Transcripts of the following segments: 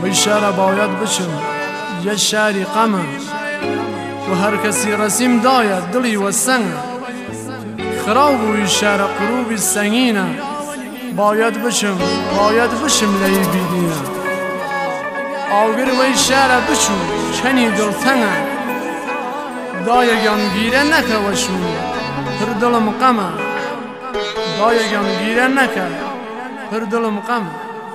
وی شهر باید بچم یه شهری غمه و هر کسی رسیم داید دلی و سنگ خراب وی شهر قروبی سنگینه باید بچم لی بیدینه آگر وی شهر بچو کنی دلتنگه دایگم گیره نکه وشون پر دلم غمه دایگم گیره نکه پر دلم غمه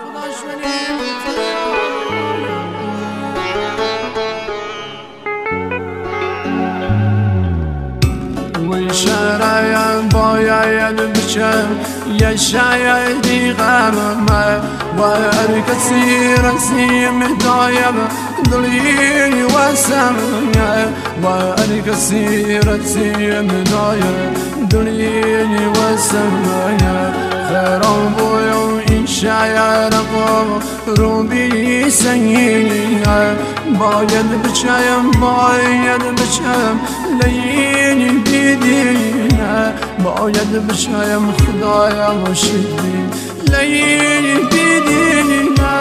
وی شهرایم باید بچم یه شایدی غمه و هر کسی رسیم دایم دلی و سمنه و هر کسی رسیم دایم دلی و سمنه خیرم بویم این شایر روبی سنگینه باید بچم لین بیدینه باید بچم خدایم شدی لین بیدینه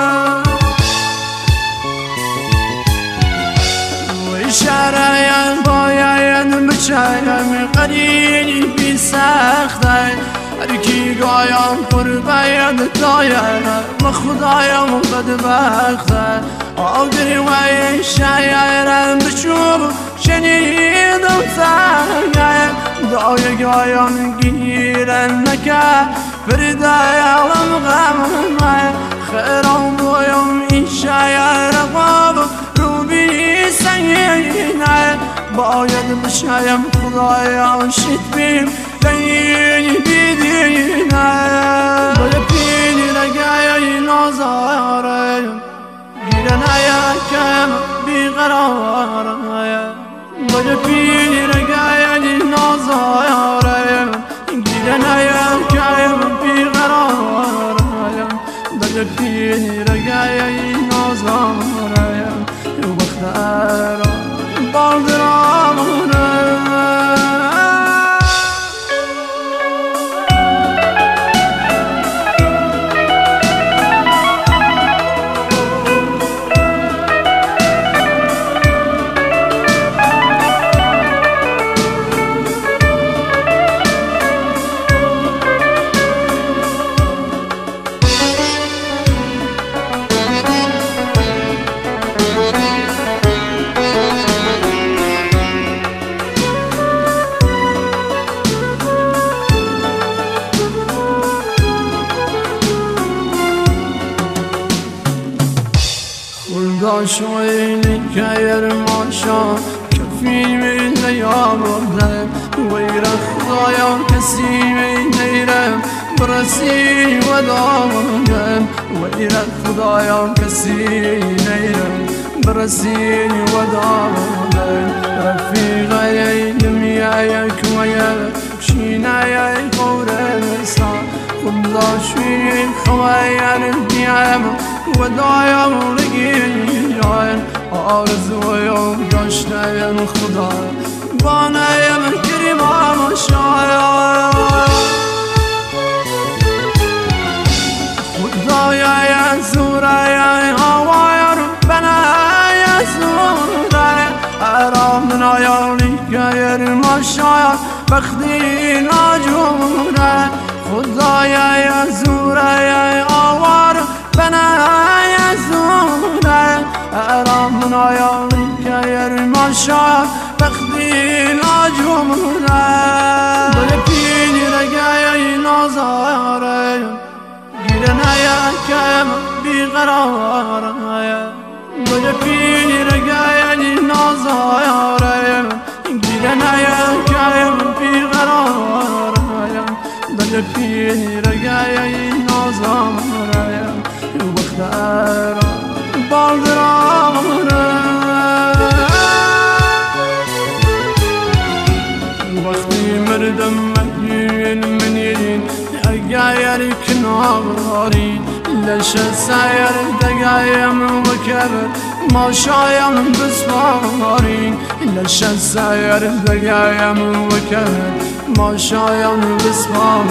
وی شهرایم باید بچم قریبی سخته هر کی گایم پر باید داید و خدایم بدبخته آگر وی شایرم بچوب شنیدم سنگه دایگایم گیرن نکه فردایالم غمه خیرم بویم این شایر غاب روبی سنگینه باید بشایم خدایا شد بیم لین بیدینه باید پینی رگای نازاره گیرن کم بیقراره باید پینی رگای نازاره گیرن کم بیقراره باید پینی رگای نازاره وقت بالدرانه شوینی کایر ماشا کفی من نیامدم ویر خدایم کسی من نیرم برسی و دامدم ویر خدایم کسی نیرم برسی و دامدم رفیقای دمیای کویا شینای قورستان خدا شوی خواهر دیم و دایم لگیان آرزویم داشتم خدا بانایم کریمم شاید خدایا زورای هوای بنای زورای ارامنا یالی کایر ماشاید بختی ناجوره خدایا زورای آوار بنای زوره ارامنا یالی کایر ماشاید بختی ناجوره بله پینی رگای نازاره گیرن کم بیقراره بله پینی رگای نازاره گیرن کم بیقراره بله پینی رگای نازاره وقت بالدرانه وقتی مردم منین اگر کناری لش سایر دقایم و کبر ما شایم بسپاری لش سایر دقایم و کبر ما شایم بسپاری